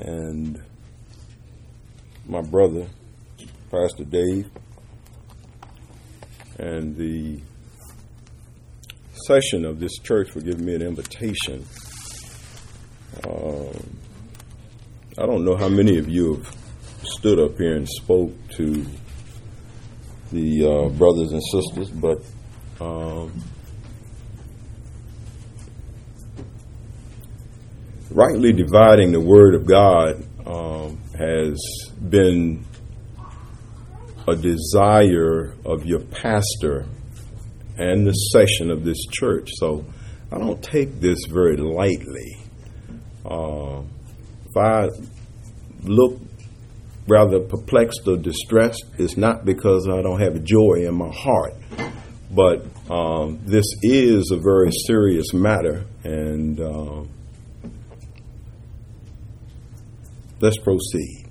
and my brother, Pastor Dave, and the session of this church for giving me an invitation. I don't know how many of you have stood up here and spoke to the brothers and sisters, but rightly dividing the Word of God has been a desire of your pastor and the session of this church. So I don't take this very lightly. If I look rather perplexed or distressed, it's not because I don't have joy in my heart, but this is a very serious matter, and let's proceed.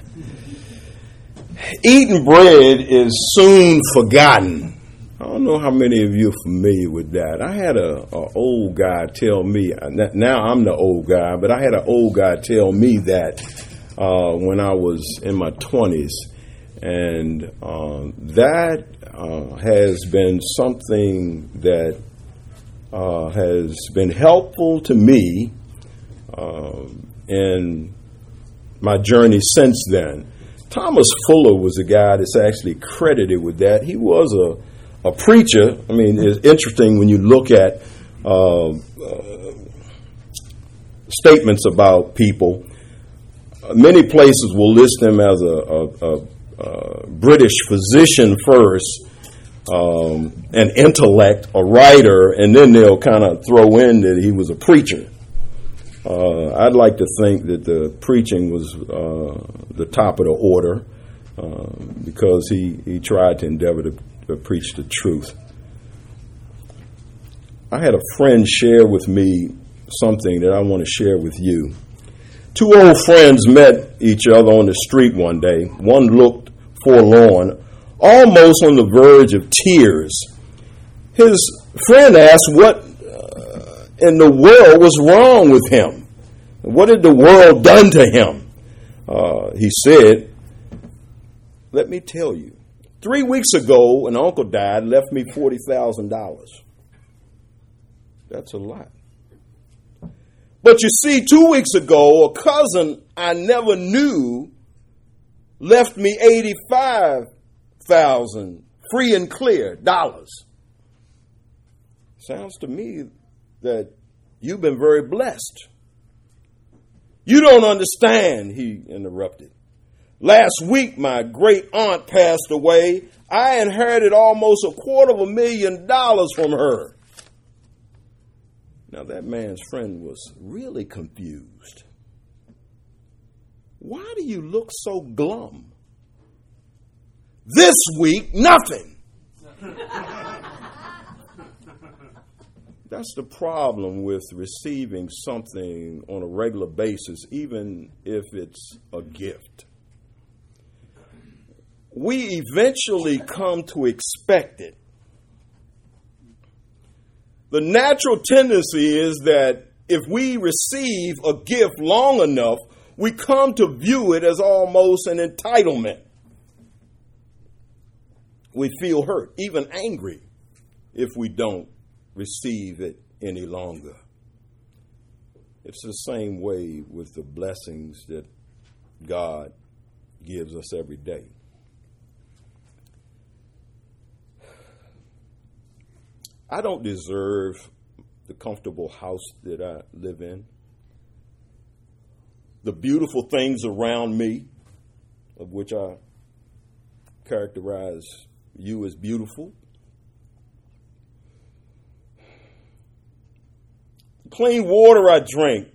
Eating bread is soon forgotten. I don't know how many of you are familiar with that. I had an old guy tell me, now I'm the old guy, but I had an old guy tell me that when I was in my 20s. And that has been something that has been helpful to me in my journey since then. Thomas Fuller was a guy that's actually credited with that. He was a preacher. I mean, it's interesting when you look at statements about people. Many places will list him as a British physician first, an intellect, a writer, and then they'll kind of throw in that he was a preacher. I'd like to think that the preaching was the top of the order because he tried to endeavor to preach the truth. I had a friend share with me something that I want to share with you. Two old friends met each other on the street one day. One looked forlorn, almost on the verge of tears. His friend asked what in the world was wrong with him. What had the world done to him? He said, "Let me tell you. 3 weeks ago, an uncle died, left me $40,000. That's a lot. But you see, 2 weeks ago, a cousin I never knew left me $85,000, free and clear, dollars. Sounds to me that you've been very blessed." "You don't understand," he interrupted. "Last week, my great aunt passed away. I inherited almost $250,000 from her." Now, that man's friend was really confused. "Why do you look so glum?" "This week, nothing." That's the problem with receiving something on a regular basis, even if it's a gift. We eventually come to expect it. The natural tendency is that if we receive a gift long enough, we come to view it as almost an entitlement. We feel hurt, even angry, if we don't receive it any longer. It's the same way with the blessings that God gives us every day. I don't deserve the comfortable house that I live in, the beautiful things around me, of which I characterize you as beautiful, clean water I drink.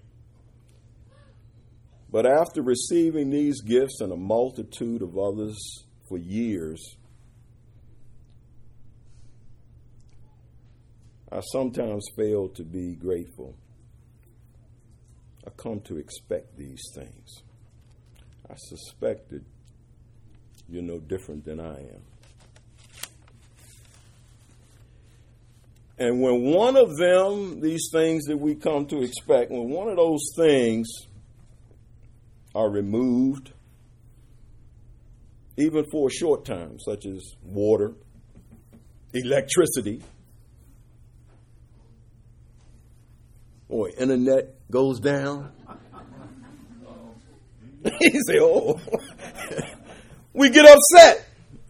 But after receiving these gifts and a multitude of others for years, I sometimes fail to be grateful. I come to expect these things. I suspect that you're no different than I am. And when one of them, these things that we come to expect, when one of those things are removed, even for a short time, such as water, electricity, or internet goes down. He say, oh, we get upset.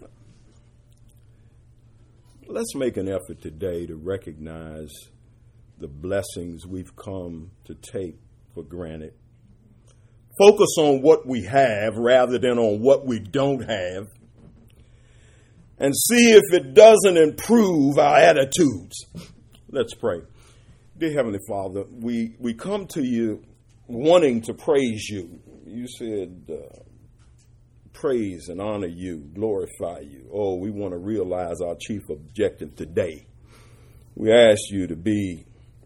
Let's make an effort today to recognize the blessings we've come to take for granted. Focus on what we have rather than on what we don't have. And see if it doesn't improve our attitudes. Let's pray. Dear Heavenly Father, we come to you wanting to praise you. You said praise and honor you, glorify you. Oh, we want to realize our chief objective today. We ask you to be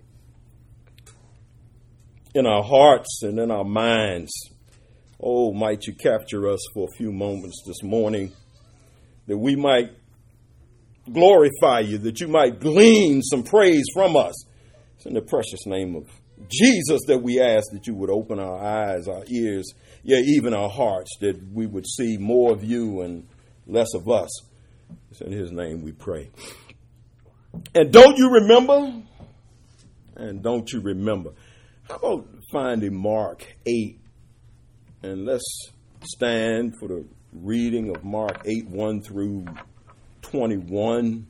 in our hearts and in our minds. Oh, might you capture us for a few moments this morning, that we might glorify you, that you might glean some praise from us. It's in the precious name of Jesus that we ask that you would open our eyes, our ears, yeah, even our hearts, that we would see more of you and less of us. It's in his name we pray. And don't you remember? How about finding Mark 8? And let's stand for the reading of Mark 8, 1 through 21.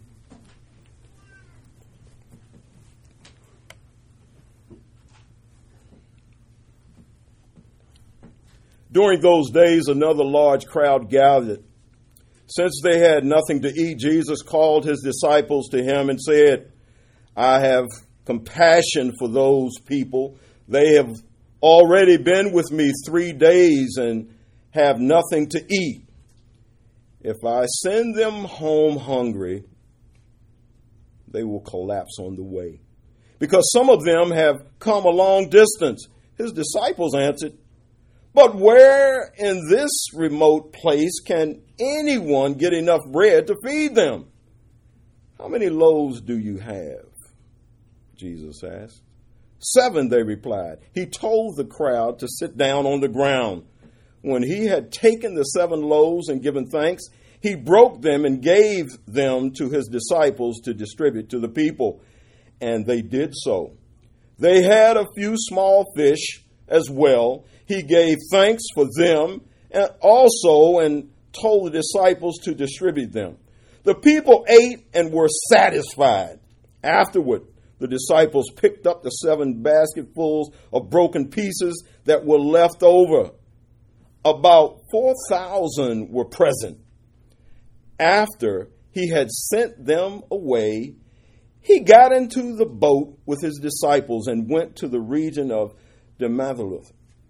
During those days, another large crowd gathered. Since they had nothing to eat, Jesus called his disciples to him and said, I have compassion for those people. They have already been with me 3 days and have nothing to eat. If I send them home hungry, they will collapse on the way, because some of them have come a long distance. His disciples answered, but where in this remote place can anyone get enough bread to feed them? How many loaves do you have? Jesus asked. 7, they replied. He told the crowd to sit down on the ground. When he had taken the 7 loaves and given thanks, he broke them and gave them to his disciples to distribute to the people. And they did so. They had a few small fish as well. He gave thanks for them and told the disciples to distribute them. The people ate and were satisfied. Afterward, the disciples picked up the 7 basketfuls of broken pieces that were left over. About 4,000 were present. After he had sent them away, he got into the boat with his disciples and went to the region of Damascus.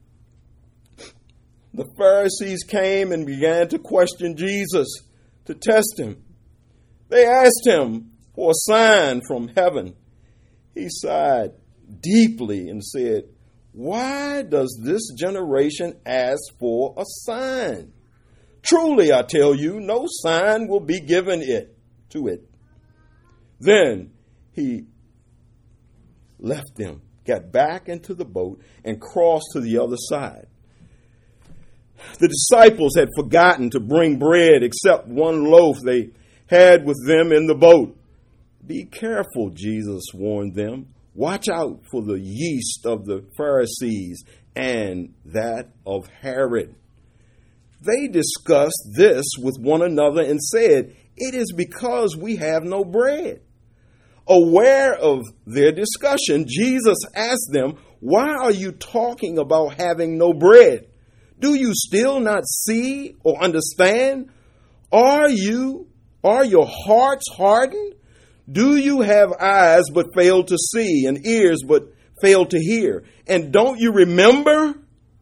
The Pharisees came and began to question Jesus to test him. They asked him for a sign from heaven. He sighed deeply and said, why does this generation ask for a sign? Truly, I tell you, no sign will be given to it. Then he left them, got back into the boat, and crossed to the other side. The disciples had forgotten to bring bread except 1 loaf they had with them in the boat. Be careful, Jesus warned them. Watch out for the yeast of the Pharisees and that of Herod. They discussed this with one another and said, it is because we have no bread. Aware of their discussion, Jesus asked them, why are you talking about having no bread? Do you still not see or understand? Are your hearts hardened? Do you have eyes but fail to see and ears but fail to hear? And don't you remember?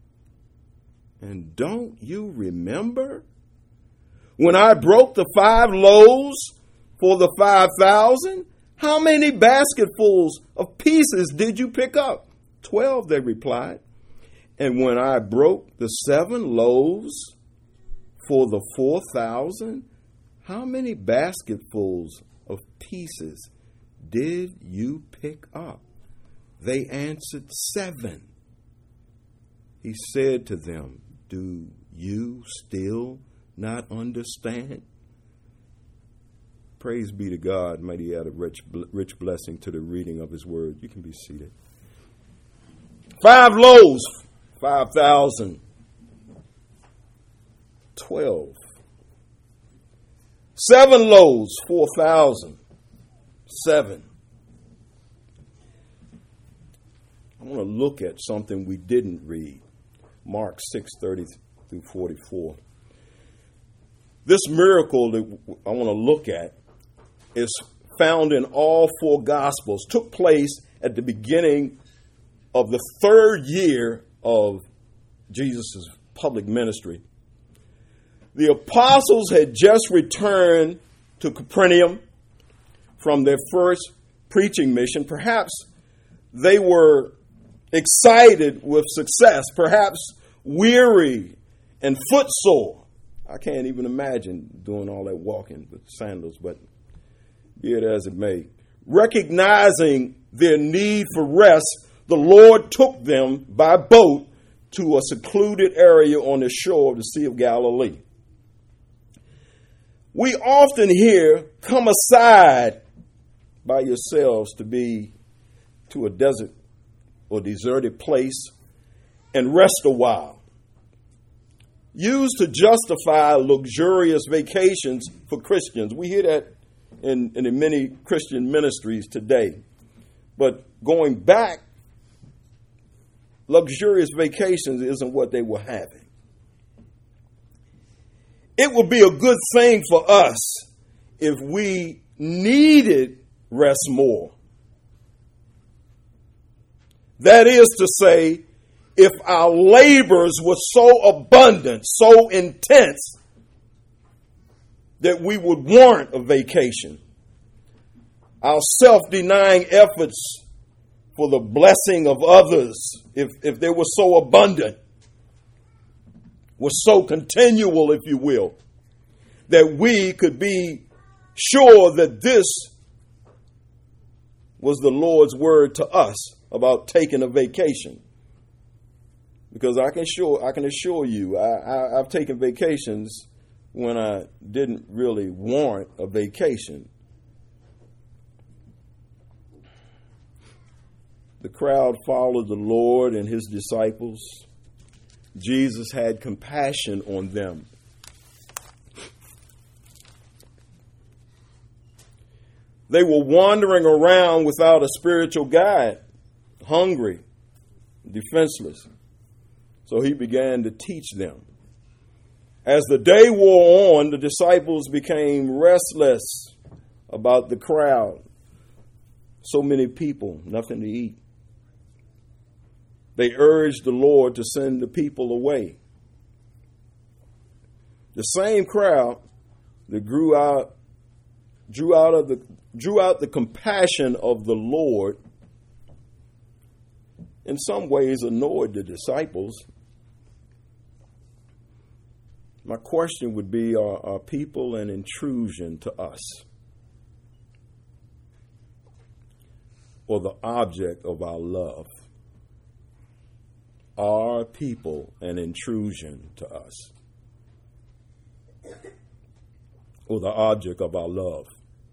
When I broke the 5 loaves for the 5,000, how many basketfuls of pieces did you pick up? 12, they replied. And when I broke the 7 loaves for the 4,000, how many basketfuls of pieces did you pick up? They answered, 7. He said to them, Do you still not understand? Praise be to God. Might he add a rich blessing to the reading of his word. You can be seated. 5 loaves, 5,000. 12. 7 loaves, 4,000. 7. I want to look at something we didn't read. Mark 6:30 through 44. This miracle that I want to look at is found in all 4 Gospels. Took place at the beginning of the 3rd year of Jesus' public ministry. The apostles had just returned to Capernaum from their first preaching mission. Perhaps they were excited with success, perhaps weary and footsore. I can't even imagine doing all that walking with sandals, but be it as it may. Recognizing their need for rest, the Lord took them by boat to a secluded area on the shore of the Sea of Galilee. We often hear, "Come aside by yourselves to a desert or deserted place and rest a while," used to justify luxurious vacations for Christians. We hear that in many Christian ministries today. But going back, luxurious vacations isn't what they were having. It would be a good thing for us if we needed rest more. That is to say, if our labors were so abundant, so intense, that we would warrant a vacation. Our self-denying efforts for the blessing of others, if they were so abundant, were so continual, if you will, that we could be sure that this was the Lord's word to us about taking a vacation. Because I can assure you, I've taken vacations when I didn't really warrant a vacation. The crowd followed the Lord and his disciples. Jesus had compassion on them. They were wandering around without a spiritual guide, hungry, defenseless. So he began to teach them. As the day wore on, the disciples became restless about the crowd. So many people, nothing to eat. They urged the Lord to send the people away. The same crowd that drew out the compassion of the Lord in some ways annoyed the disciples. My question would be, are people an intrusion to us? Or the object of our love? Are people an intrusion to us? Or the object of our love?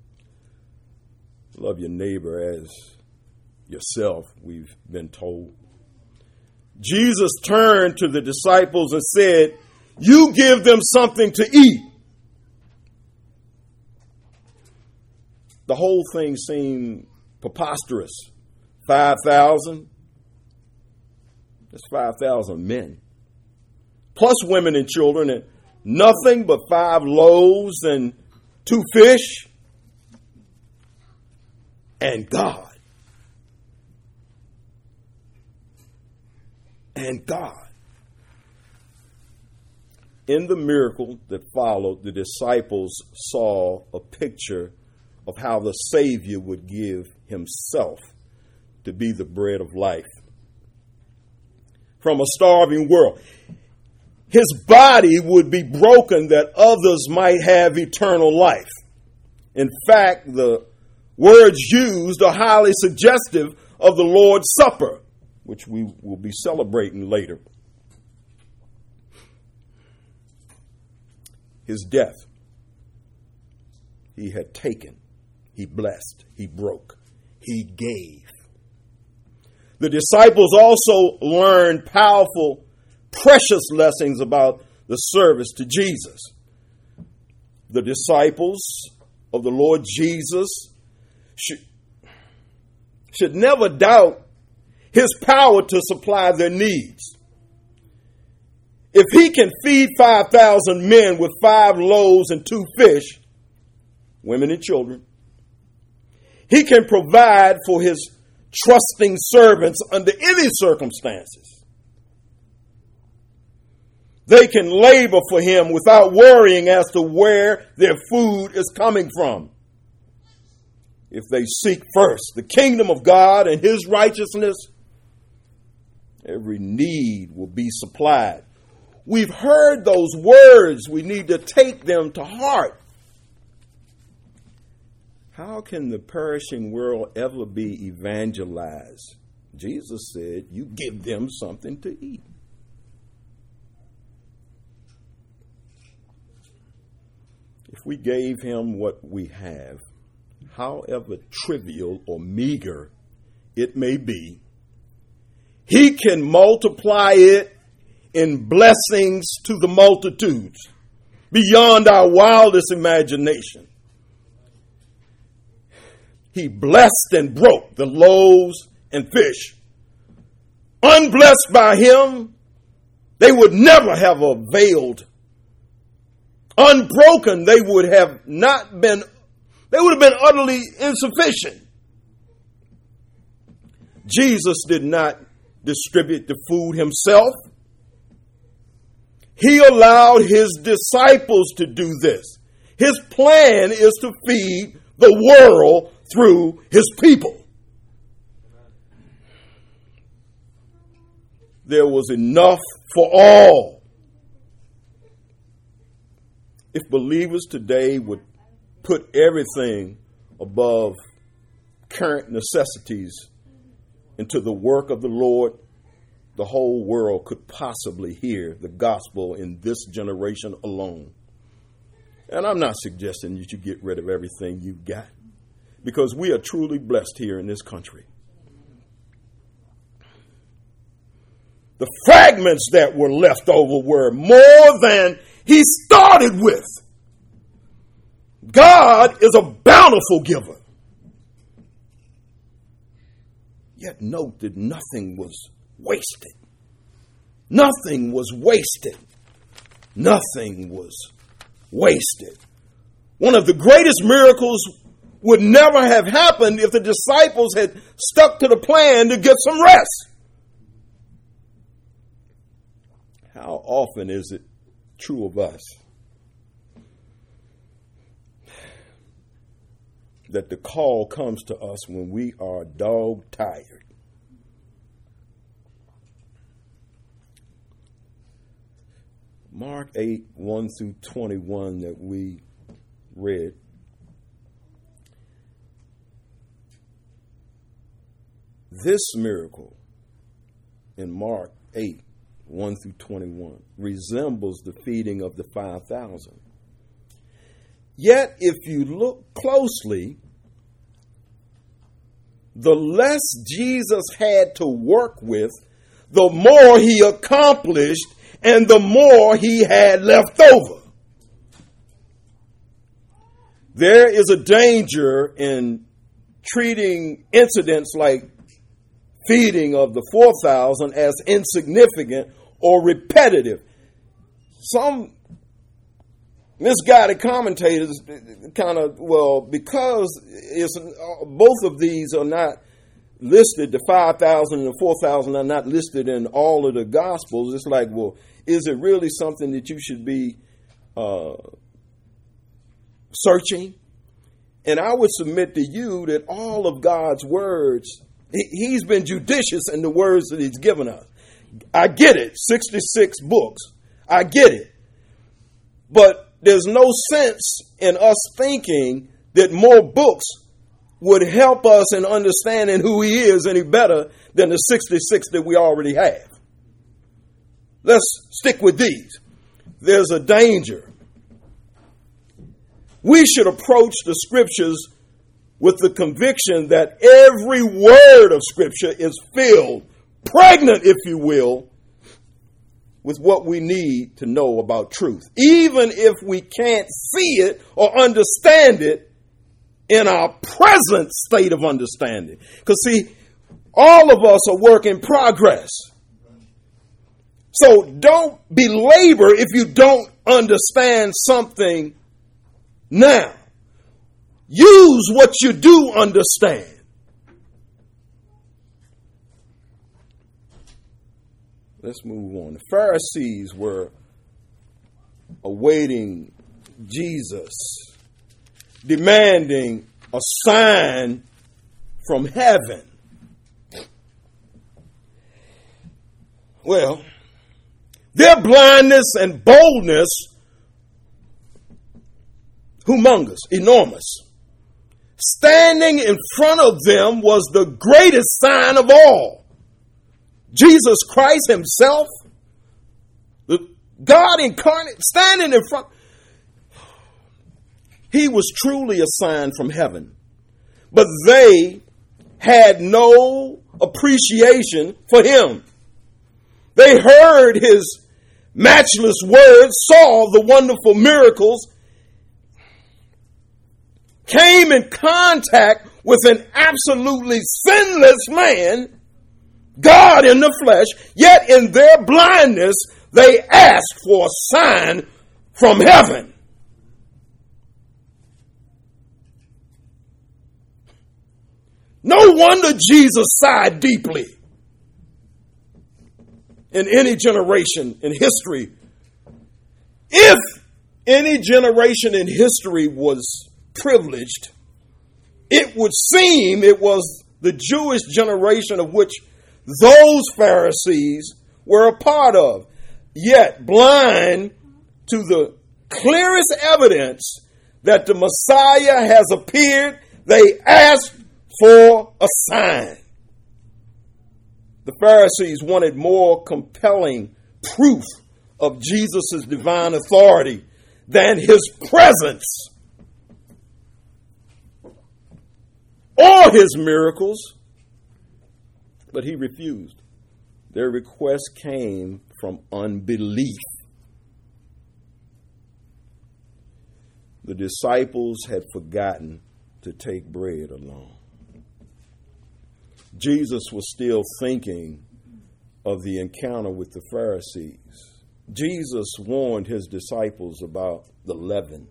Love your neighbor as yourself, we've been told. Jesus turned to the disciples and said, "You give them something to eat." The whole thing seemed preposterous. 5,000? That's 5,000 men. Plus women and children, and nothing but 5 loaves and 2 fish. And God. And God. In the miracle that followed, the disciples saw a picture of how the Savior would give himself to be the bread of life from a starving world. His body would be broken that others might have eternal life. In fact, the words used are highly suggestive of the Lord's Supper, which we will be celebrating later. his death, he had taken, he blessed, he broke, he gave. The disciples also learned powerful, precious lessons about the service to Jesus. The disciples of the Lord Jesus should never doubt his power to supply their needs. If he can feed 5,000 men with 5 loaves and 2 fish, women and children, he can provide for his trusting servants under any circumstances. They can labor for him without worrying as to where their food is coming from. If they seek first the kingdom of God and his righteousness, every need will be supplied. We've heard those words. We need to take them to heart. How can the perishing world ever be evangelized? Jesus said, you give them something to eat. If we gave him what we have, however trivial or meager it may be, he can multiply it in blessings to the multitudes beyond our wildest imagination. He blessed and broke the loaves and fish. Unblessed by him, they would never have availed. Unbroken, they would have been utterly insufficient. Jesus did not distribute the food himself. He allowed his disciples to do this. His plan is to feed the world through his people. There was enough for all. If believers today would put everything above current necessities into the work of the Lord, the whole world could possibly hear the gospel in this generation alone. And I'm not suggesting you should get rid of everything you've got, because we are truly blessed here in this country. The fragments that were left over were more than he started with. God is a bountiful giver. Yet note that nothing was wasted. Nothing was wasted. Nothing was wasted. One of the greatest miracles would never have happened if the disciples had stuck to the plan to get some rest. How often is it true of us that the call comes to us when we are dog tired? Mark 8, 1 through 21 that we read. This miracle in Mark 8, 1 through 21 resembles the feeding of the 5,000. Yet, if you look closely, the less Jesus had to work with, the more he accomplished and the more he had left over. There is a danger in treating incidents like feeding of the 4,000 as insignificant or repetitive. Some misguided commentators because both of these are not listed, the 5,000 and the 4,000 are not listed in all of the Gospels. It's like, well, is it really something that you should be searching? And I would submit to you that all of God's words, he's been judicious in the words that he's given us. I get it, 66 books. I get it. But there's no sense in us thinking that more books would help us in understanding who he is any better than the 66 that we already have. Let's stick with these. There's a danger We should approach the scriptures with the conviction that every word of scripture is filled, pregnant, if you will, with what we need to know about truth, even if we can't see it or understand it in our present state of understanding. Because, see, all of us are work in progress. So don't belabor if you don't understand something now. Use what you do understand. Let's move on. The Pharisees were awaiting Jesus, demanding a sign from heaven. Well, their blindness and boldness, humongous, enormous. Standing in front of them was the greatest sign of all. Jesus Christ himself, the God incarnate, standing in front. He was truly a sign from heaven. But they had no appreciation for him. They heard his matchless words, saw the wonderful miracles, came in contact with an absolutely sinless man, God in the flesh, yet in their blindness, they asked for a sign from heaven. No wonder Jesus sighed deeply. In any generation in history, if any generation in history was privileged, it would seem it was the Jewish generation of which those Pharisees were a part of. Yet, blind to the clearest evidence that the Messiah has appeared, they asked for a sign. The Pharisees wanted more compelling proof of Jesus' divine authority than his presence or his miracles, but he refused. Their request came from unbelief. The disciples had forgotten to take bread along. Jesus was still thinking of the encounter with the Pharisees. Jesus warned his disciples about the leaven.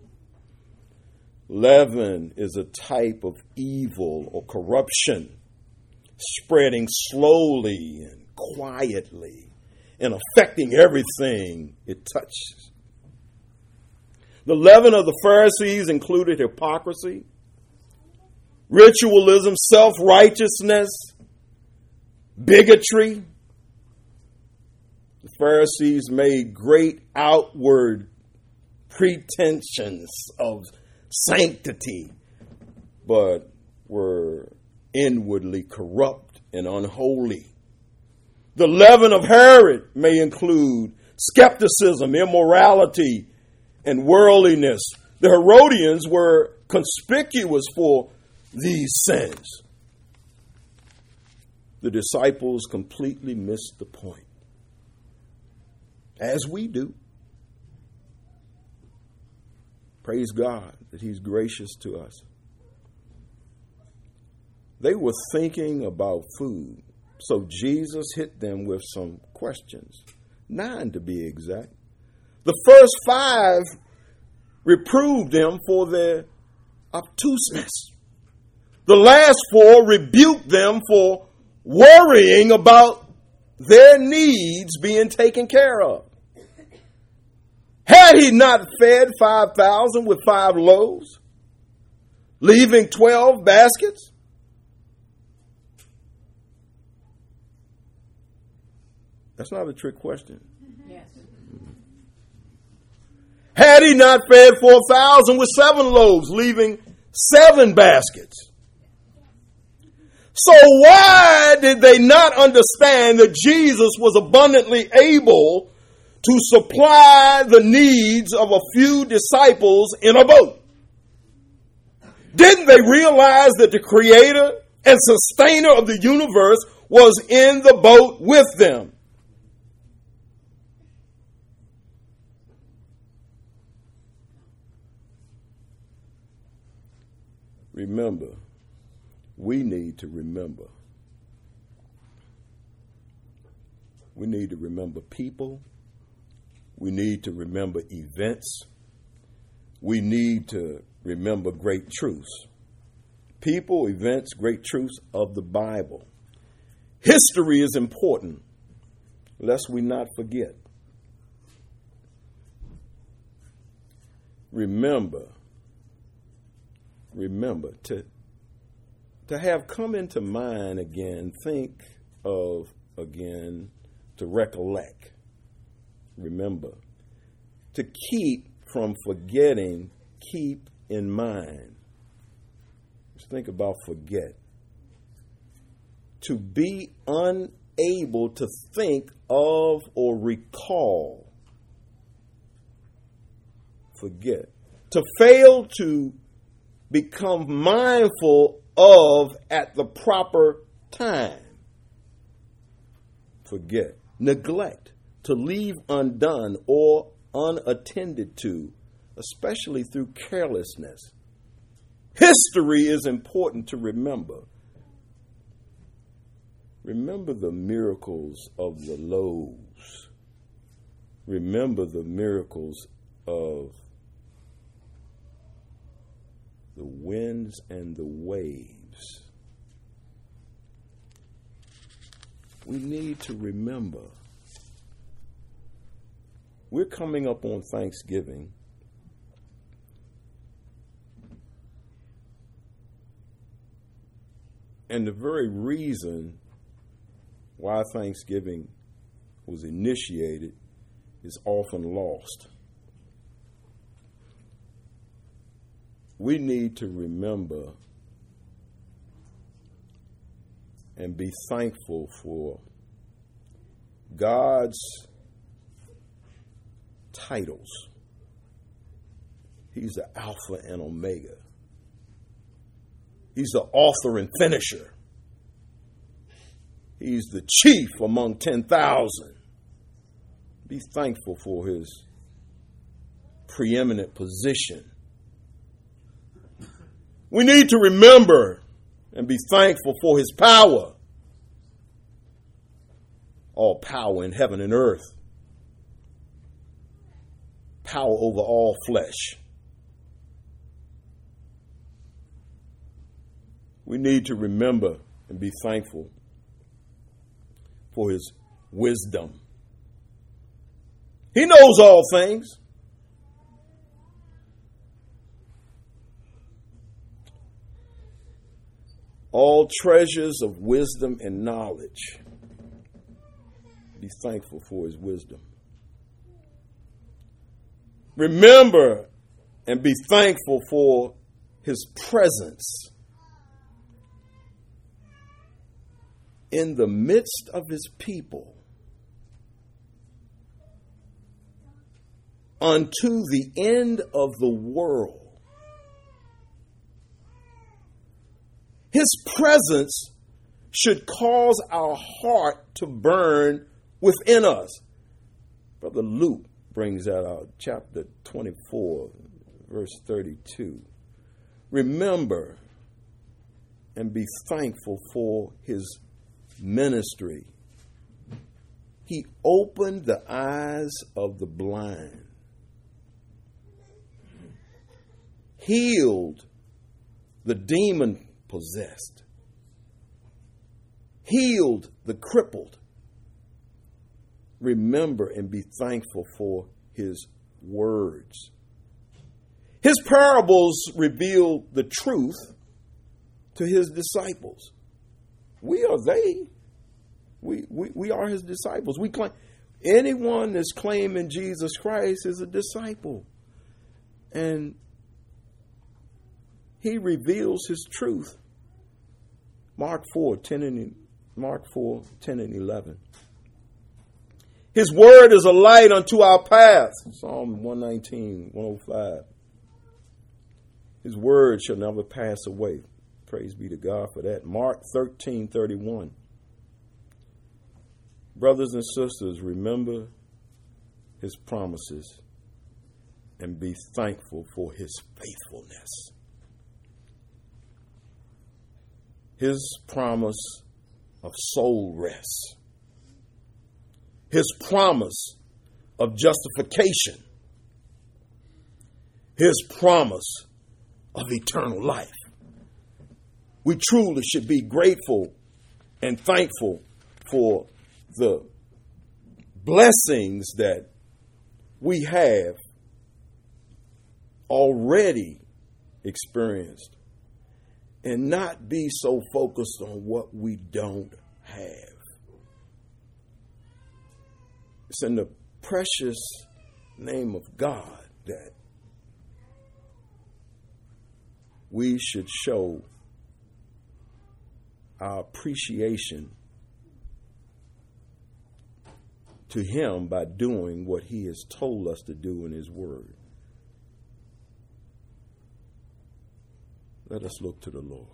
Leaven is a type of evil or corruption spreading slowly and quietly and affecting everything it touches. The leaven of the Pharisees included hypocrisy, ritualism, self-righteousness, bigotry. The Pharisees made great outward pretensions of sanctity, but were inwardly corrupt and unholy. The leaven of Herod may include skepticism, immorality, and worldliness. The Herodians were conspicuous for these sins. The disciples completely missed the point, as we do. Praise God that he's gracious to us. They were thinking about food, so Jesus hit them with some questions, 9 to be exact. The first 5 reproved them for their obtuseness. The last 4 rebuked them for worrying about their needs being taken care of. Had he not fed 5,000 with 5 loaves, leaving 12 baskets? That's not a trick question. Yes. Had he not fed 4,000 with 7 loaves, leaving 7 baskets? So why did they not understand that Jesus was abundantly able to supply the needs of a few disciples in a boat? Didn't they realize that the creator and sustainer of the universe was in the boat with them? Remember, we need to remember. We need to remember people. We need to remember events. We need to remember great truths. People, events, great truths of the Bible. History is important, lest we not forget. Remember to have come into mind again, think of again, to recollect. Remember, to keep from forgetting, keep in mind. Just think about forget. To be unable to think of or recall. Forget. To fail to become mindful of at the proper time. Forget. Neglect. To leave undone or unattended to, especially through carelessness. History is important to remember. Remember the miracles of the loaves. Remember the miracles of the winds and the waves. We need to remember. We're coming up on Thanksgiving. And the very reason why Thanksgiving was initiated is often lost. We need to remember and be thankful for God's titles. He's the Alpha and Omega. He's the author and finisher. He's the chief among 10,000. Be thankful for his preeminent position. We need to remember and be thankful for his power. All power in heaven and earth. Power over all flesh. We need to remember and be thankful for his wisdom. He knows all things. All treasures of wisdom and knowledge. Be thankful for his wisdom. Remember and be thankful for his presence in the midst of his people unto the end of the world. His presence should cause our heart to burn within us. Brother Luke brings that out, chapter 24, verse 32. Remember and be thankful for his ministry. He opened the eyes of the blind, healed the demon possessed, healed the crippled. Remember and be thankful for his words. His parables reveal the truth to his disciples. We are they. We are his disciples. We claim anyone that's claiming Jesus Christ is a disciple. And he reveals his truth. Mark 4:10 and 11. His word is a light unto our path. Psalm 119, 105. His word shall never pass away. Praise be to God for that. Mark 13:31. Brothers and sisters, remember his promises and be thankful for his faithfulness. His promise of soul rest. His promise of justification. His promise of eternal life. We truly should be grateful and thankful for the blessings that we have already experienced and not be so focused on what we don't have. It's in the precious name of God that we should show our appreciation to him by doing what he has told us to do in his word. Let us look to the Lord.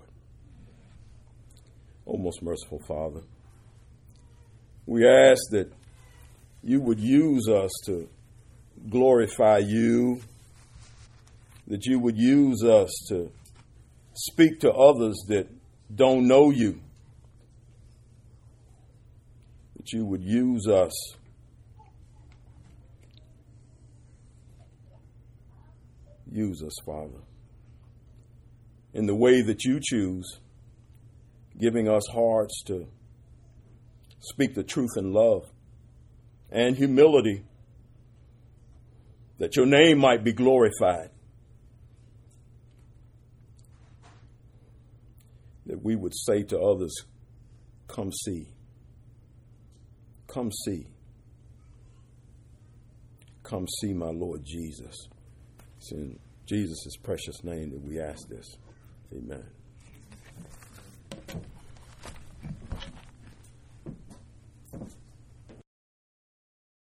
O most merciful Father, we ask that you would use us to glorify you, that you would use us to speak to others that don't know you, that you would use us Father, in the way that you choose, giving us hearts to speak the truth in love and humility, that your name might be glorified, that we would say to others, come see, come see, come see my Lord Jesus. It's in Jesus' precious name that we ask this. Amen.